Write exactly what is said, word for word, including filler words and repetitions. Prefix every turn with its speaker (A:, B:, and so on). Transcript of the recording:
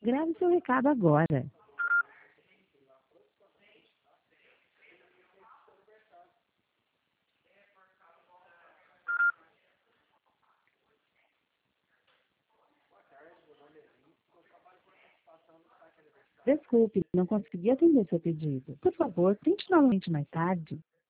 A: Grave seu recado agora. Desculpe, não consegui atender seu pedido. Por favor, tente novamente mais tarde.